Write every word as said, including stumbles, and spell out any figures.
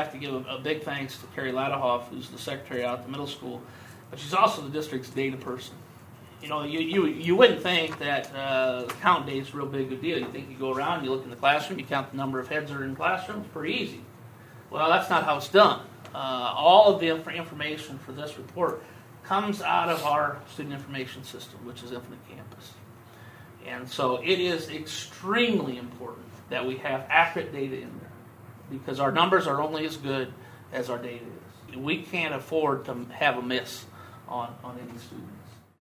have to give a, a big thanks to Carrie Ladehoff, who's the secretary out at the middle school, but she's also the district's data person. You know, you you, you wouldn't think that uh, count day is a real big a deal. You think you go around, you look in the classroom, you count the number of heads that are in the classroom, it's pretty easy. Well, that's not how it's done. Uh, all of the inf- information for this report comes out of our student information system, which is Infinite Campus. And so it is extremely important that we have accurate data in there, because our numbers are only as good as our data is. We can't afford to have a miss on, on any student.